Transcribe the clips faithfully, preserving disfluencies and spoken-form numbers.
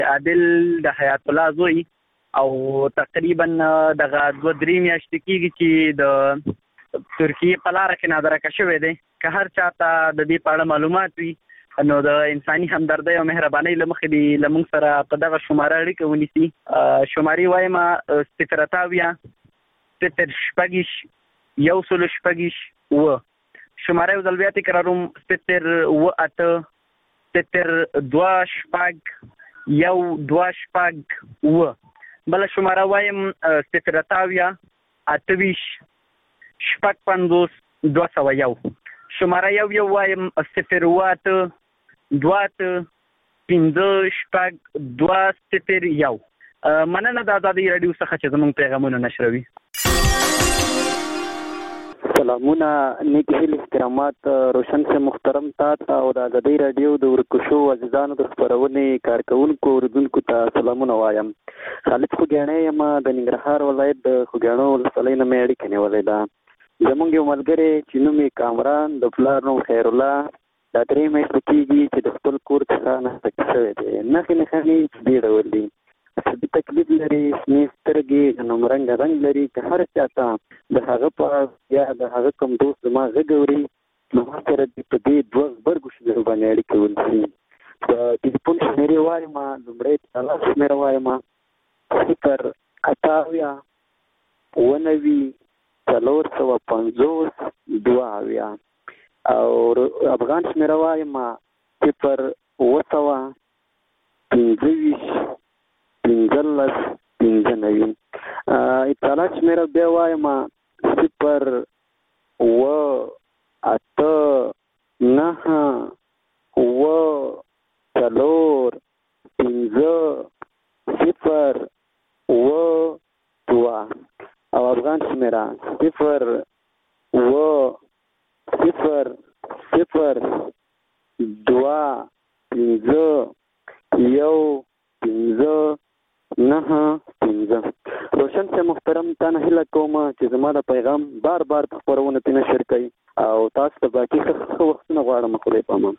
عادل د حیات الله زوی او تقریبا دغه دوه درې میاشتې کېږي چې د ترکیې په لاره کې نادرکه شوی دی. که هر چاته د دې په اړه معلومات وي نو د انساني همدردۍ او مهربانۍ له مخې دې له موږ سره په دغه شماره اړیکه ونیسي. شمارې وایم صفر اتاویه صفر شپږ یو سل شپږ اوه. شماره یو ځل بیا تکراروم صفر اوه اته صفر دوه شپږ یو دوه شپږ اوه. بله شماره وایم صفر اتاویه اته ویشت شپږ پنځوس دوه سوه یو. شماره یو یو وایم صفر اوه اته دوه اته پنځه شپږ دوه صفر یو. مننه د ازادۍ راډیو څخه چې زموږ پیغامونه نشروي. سلامونه، نیک هیلې، احترامات روشن سے محترم ته او د ازادۍ راډیو د ورکشو عزیزانو د خپرونې کارکونکو اوریدونکو ته سلامونه وایم. خالد خوږیاڼی یم د ننګرهار ولایت د خوږیاڼو ولسوالۍ نه مې اړیکه نیولې ده. زموږ یو ملګری چې نوم یې کامران، د پلار نوم خیرالله، دا درې میاشتې کېږي چې د خپل کور څخه ناستک شوی دی. نښې نښانې چې دې ډول دي: عصبي تکلیف لري، شنې سترګې، غنمرنګه رنګ لري. که هر چا ته د هغه په یا د هغه کوم دوست زما غږ اوري نو ما سره دې په دې دوه غبرګو شمیرو باندې اړیکه ونیسي. د ټلیفون شمېرې وایم، لومړی تالا شمېره وایم صفر اتاویه اوه نوي څلور سوه پنځوس دوه اویا. او افغان شمېره وایم صفر اوه سوه پنځه ویشت پنځلس پنځه نوي. اطلاع شمېره بیا وایم صفر اوه اته نهه اوه څلور پنځه صفر اوه دوه. او افغان شمېره صفر اوه صفر صفر دوه پنځه یو پنځه نهه پنځه. روشن سے محترم تا نه هیله کوم چې زما د پیغام بار بار په خپرونه کې نشر کړئ او تاسو ته باقي ښه وختونه غواړم. خدای پامان.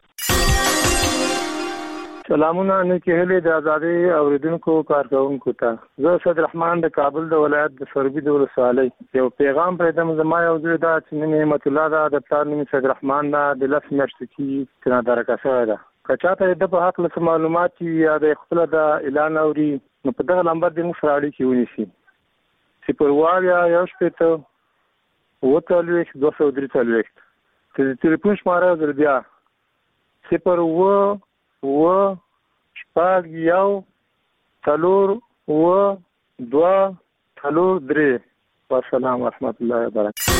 سلامونه، نیکې هیلې د ازادۍ اوریدونکو کارکونکو ته. زه سید رحمان د کابل د ولایت د سوربي د ولسوالۍ یو پیغام پرېږدم. زما یو زوی ده چې نوم یې نعمت الله ده، د پلار نوم سید رحمان ده، د لس میاشتې کېږي چې نادرکه شوی ده. که چاته د په هکله څه معلومات یا د خپله د اعلان اوري نو په دغه نمبر دې موږ سره اړیکې ونیسي. صفر اوه اویا یو شپېته اوه څلوېښت دوه سوه درې څلوېښت. د تلیفون شماره یو ځل بیا صفر اوه اوه شپږ یو څلور اوه دوه څلور درې. والسلام ورحمة الله وبرکاته.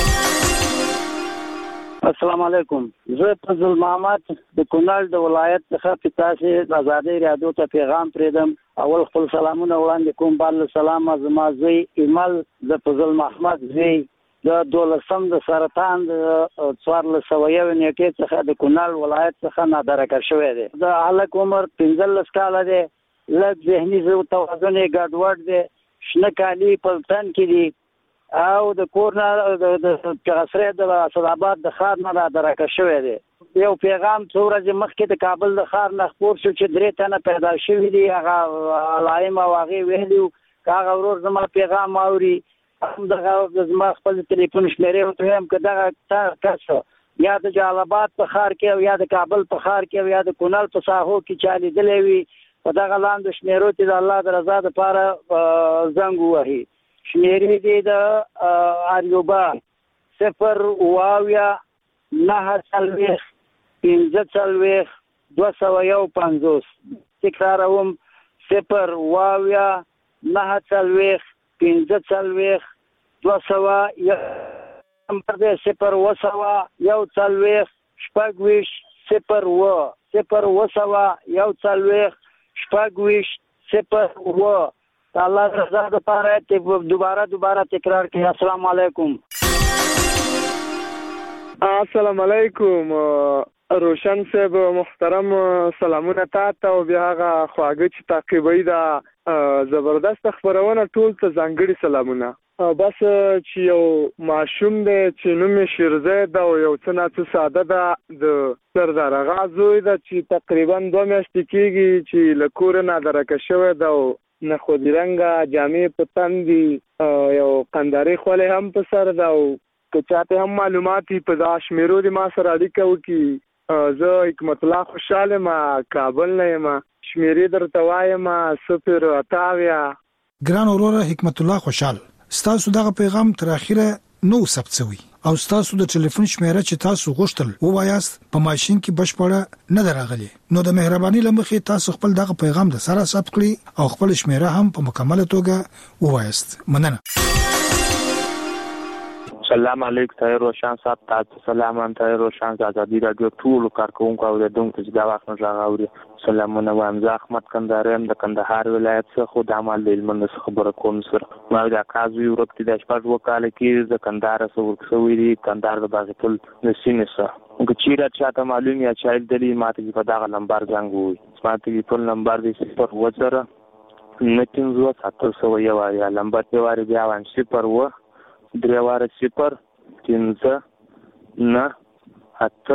السلام علیکم. زه فضل محمد د کونړ د ولایت څخه په تاسو د ازادۍ راډیو ته پیغام پرېږدم. اول خپل سلامونه وړاندې کوم. بل سلام زما زوی ایمل د فضل محمد زوی د دولسم د سرطان د څوارلس سوه یو نیټې څخه د کونړ ولایت څخه نادرکه شوی دی. د هلک عمر پنځلس کاله دی، لږ ذهني توازن یې ګډوډ دی، شنه کالي په تن کې دي او د کور نه د چغسرې د اسداباد د ښار نه نادرکه شوی دی. یو پیغام څو ورځې مخکې د کابل د ښار نه خپور شو چې درې تنه پیدا شوي دي، هغه علایم او هغې ویلي وو. که هغه ورور زما پیغام اوري همدغه زما خپل تلیفون شمېرې ورته وایم که دغه کس یا د جلال آباد په ښار کې او یا د کابل په ښار کې او یا د کونړ په ساحو کې چا لیدلی وي په دغه لاندې شمېرو کې د الله د رضا دپاره زنګ ووهي. شمېرې دي د اریوبا صفر اوه اویا نهه څلوېښت پنځه څلوېښت دوه سوه یو پنځوس. تکراروم صفر اوه اویا نهه څلوېښت پنځه څلوېښت دوه سوه یو. نمبر دی صفر اوه سوه یو څلوېښت شپږ ویشت صفر اوه صفر اوه سوه یو څلوېښت شپږ ویشت صفر اوه. د الله رضا دپاره دوباره دوباره تکرار کړئ. السلام علیکم. السلام علیکم. روشن صاحب محترم، سلامونه تاسو ته او بیا هغه خواږه چې تعقیبوي دا زبردست خبرونه ټول ته ځانګړي سلامونه. بس چې یو ماشوم دی چې نوم یې شیرزی ده او یو څه نه څه ساده ده د سردار اغا زوی ده چې تقریبا دوه میاشتې کېږي چې له کوره نادرکه شوی ده او نخودي رنګه جامې په تن دي، یو قندارې خولۍ هم په سر ده او که چاته هم معلومات وي په دا شمېرو دې ما سره اړیکه وکړي. زه حکمت الله خوشحال یم، کابل نه یم، شمېرې درته وایم صفر اته اویا. ګران وروره حکمت الله خوشحال، ستاسو دغه پیغام تر اخره نو ثبت شوی او ستاسو د ټلیفون شمیره چې تاسو غوښتل ووایاست په ماشين کې بشپړه نه دراغلي، نو د مهرباني لمخې تاسو خپل دغه پیغام د سره ثبت کړئ او خپل شمیره هم په مکمله توګه ووایاست. مننه. سلام علیکم طاهر روشن صاحب، تاسو سلام ان طاهر روشن آزادی رادیو ټول کارکونکو او د دونکو چې دا وخت نه راغوري. سلامونه وایم. زه احمد کندهاریم د کندهار ولایت څخه د عمل د علم د خبره کوم سره. ما د کازوی ورته د شپږ وکاله کې د کندهار سره ورکوي دي، کندهار د باغتل د سینې سره ګچیرا چاته معلوم یا چایل دلی ماته په دغه نمبر زنګ وي، ماته په نمبر د صفر وزره نتین زو ساتل سو یو یا نمبر دی واره بیا وان صفر و دریواره صفر پنځه نه اته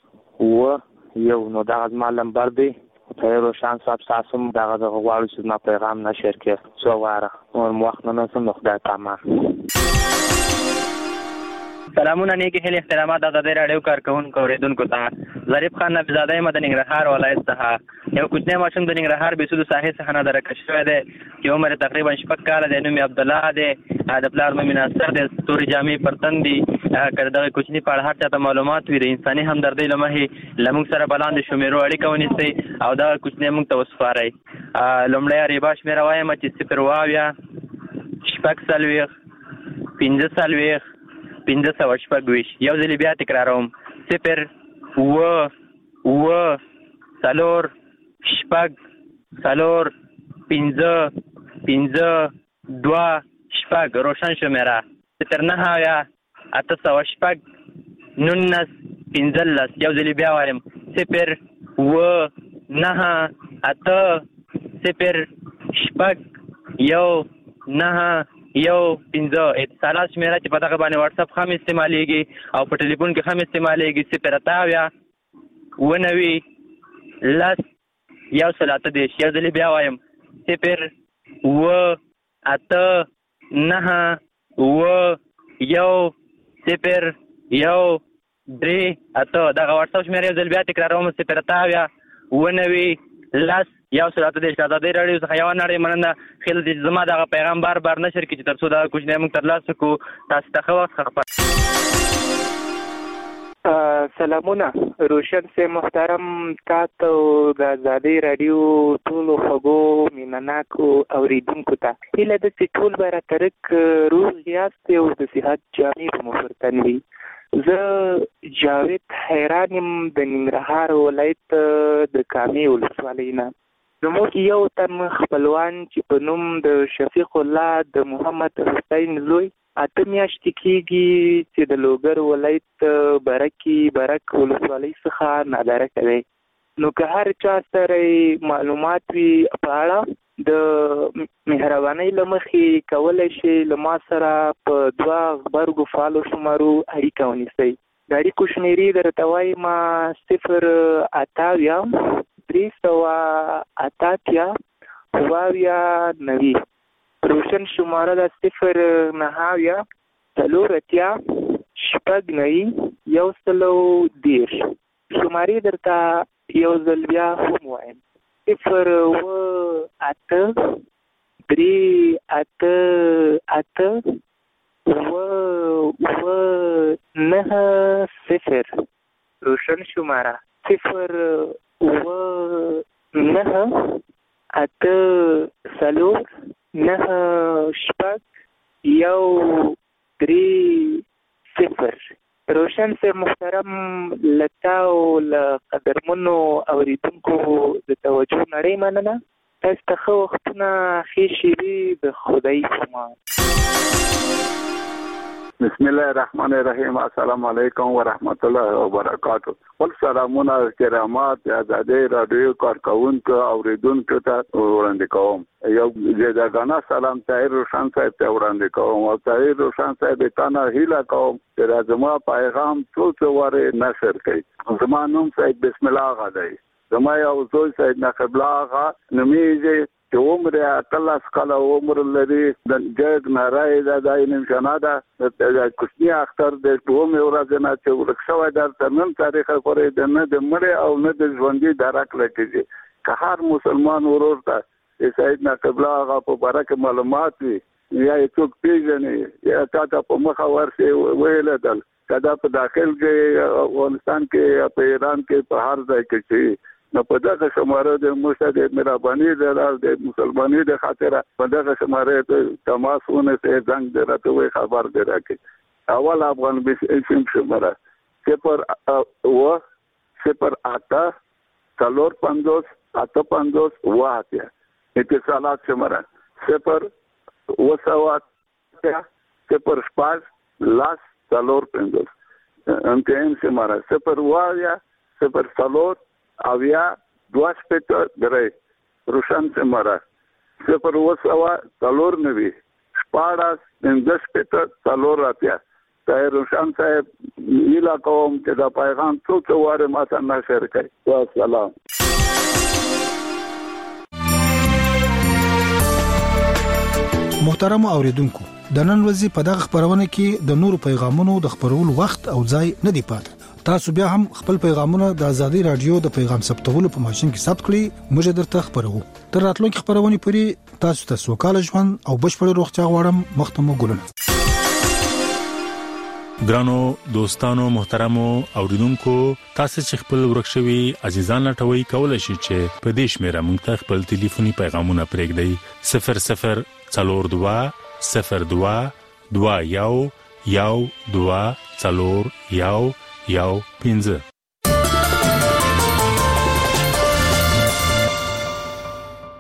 و یو. نو دا غزما نمبر دی طاهر روشن صاحب، تاسو هم دغه دغه غواړئ چې ما پیغام نشر کړئ څو واره نور وخت نه نسم نو خدای پامان. سلامونه نیکی هیله احترامات آزادی رادیو کارکونکو اوریدونکو ته. ظریف خان نبزاده یم د ننګرهار ولایت څخه. یو کوچنی ماشوم د ننګرهار بېسودو ساحې څخه نادرکه شوی دی چې عمر تقریبا شپږ کاله دی. نوم یې عبدالله دی، د پلار نوم یې ناصر دی، تورې جامې پر تن دي. که د دغه کوچني په اړه هر چاته معلومات وي د انساني همدردۍ له مخې له موږ سره په لاندې شمیرو اړیکه ونیسئ او دغه کوچنی موږ ته وسپارئ. لومړی اریبا شمېره وایم چې صفر اوه اویا شپږ څلوېښت پنځه څلوېښت پنځه سوه شپږ ویشت. یو ځلې بیا تکراروم، صفر اوه اوه څلور شپږ څلور پنځه پنځه دوه شپږ. روشن شمېره صفر نهه اویا اته سوه شپږ نولس پنځلس. یو ځلې بیا وایم، صفر اوه نهه اته صفر شپږ یو نهه یو پنځه. اتصالات شمېره چې په دغه باندې واتساپ هم استعمالیږي او په ټلیفون کې هم استعمالیږي، صفر اته اویا اوه نوي لس یو سل اته دېرش. یو ځلې بیا وایم، صفر اوه اته نهه اوه یو صفر یو درې اته. دغه واتساپ شمېره یو ځل بیا تکراروم، صفر اته اویا اوه نوي لس یو سل اته دېرش. آزادۍ راډیو څخه یوه نړۍ مننه. خیال دی زما دغه پیغام بار بار نشر کړي چې تر څو دغه کوچنی موږ ترلاسه کړو. تاسو ته ښه وخت. سلامونه روشن سے محترم، تاسو د آزادۍ راډیو ټولو خوږو مینهناکو اوریدونکو ته هیله ده چې ټول به راترک روغ یاست او د صحت جامې به مو پر تن وي. زه جاوید حیران یم د ننګرهار ولایت د کامې ولسوالۍ نه. زموږ یو تن خپلوان چې په نوم د شفیق الله د محمد حسین زوی اته میاشتې کېږي چې د لوګر ولایت برکي برک ولسوالۍ څخه نادرکه دی. نو که هر چا سره معلومات وي په اړه د مهربانۍ له مخې کولی شي له ما سره په دوه غبرګو فعالو شمارو اړیکه ونیسئ. د اړیکو شمېرې درته وایم، صفر اته اویا درې سوه اته اتیا اوه اویا نوي. روشن شماره ده صفر نهه اویا څلور اتیا شپږ نوي یو سلو دېرش. شمارې درته یو ځل بیا هم وایم، صفر اوه اته درې اته اته اوه اوه نهه صفر. روشن شماره صفر اوه نهه اته څلور نهه شپږ یو درې صفر. روشن سے محترم لتا او له قدرمنو اوریدونکو د توجه نړۍ مننه. تاسو ته ښه وختونه، ښې شېبې، د خدای په امان. بسم الله الرحمن الرحیم. السلام علیکم ورحمت الله وبرکاتہ. ول سلامونه کرامات آزادي رادیو کارکونکو اوریدونکو ته وړاندې کوم. یو ځداګانا سلام طاهر روشن صاحب ته وړاندې کوم او طاهر روشن صاحب ته نه هیله کوم چې زما پیغام ټول څه وره نشر کړي. زما نوم صاحب بسم الله غدای. زما یو زوی صاحب نقب الله نومیږي چې عمر کله سکاله عمر لري د جګ نارای د داینم شناده د کوچنی اختر د دوم ورځ نه چې ورکشوي در تنن تاریخ کوي د نه د مړ او نه د ژوندۍ درک لکېږي. که هر مسلمان ورور ته سید نقب الله په برکه معلومات وي یا څوک پیژني یا تاسو په مخ ورسي ویل دل کدا په داخل کې افغانستان کې په ایران کې په هر ځای کې چې نو په دغه شماره د مرشد مهرباني د مسلمانۍ د خاطر په دغه شماره ته تماسونه سه زنګ درته وي خبر درکې. اول افغان بسم شماره صفر و صفر آتا څلور پنځوس اته پنځوس واته اتصالات شماره صفر و سوا صفر شپږ لاس څلور پنځوس انتهام شماره صفر وایا صفر څلور اویا دواش پټر درې روشن سمره صفر وسوا څلور نوي شپاړس اندش پټر څلور راتیا. ته روشن صاحب نیلا کوم چې دا پیغام څو واره ماته نشر کړي. والسلام. محترم اوریدونکو، د نن ورځې په دغه خبرونه کې د نورو پیغامونو د خبرولو وخت او ځای نه دی پات. تاسو بیا هم خپل پیغامونه د آزادي رادیو د پیغام ثبتولو په ماشين کې ثبت کړئ. موږ درته خبرو. تر راتلونکي خبرونه پورې تاسو ته سوکاله ژوند او بشپړ روغتیا غواړم. مختمو ګلونه. ګرانو دوستانو محترمو اوریدونکو، تاسو چې خپل ورکشوي عزیزان لټوي کولای شئ چې په دې شمیره موږ ته خپل ټلیفوني پیغامونه پرېږدئ. صفر صفر څلور دوه صفر دوه دوه یو یو دوه څلور یو یو پنځه.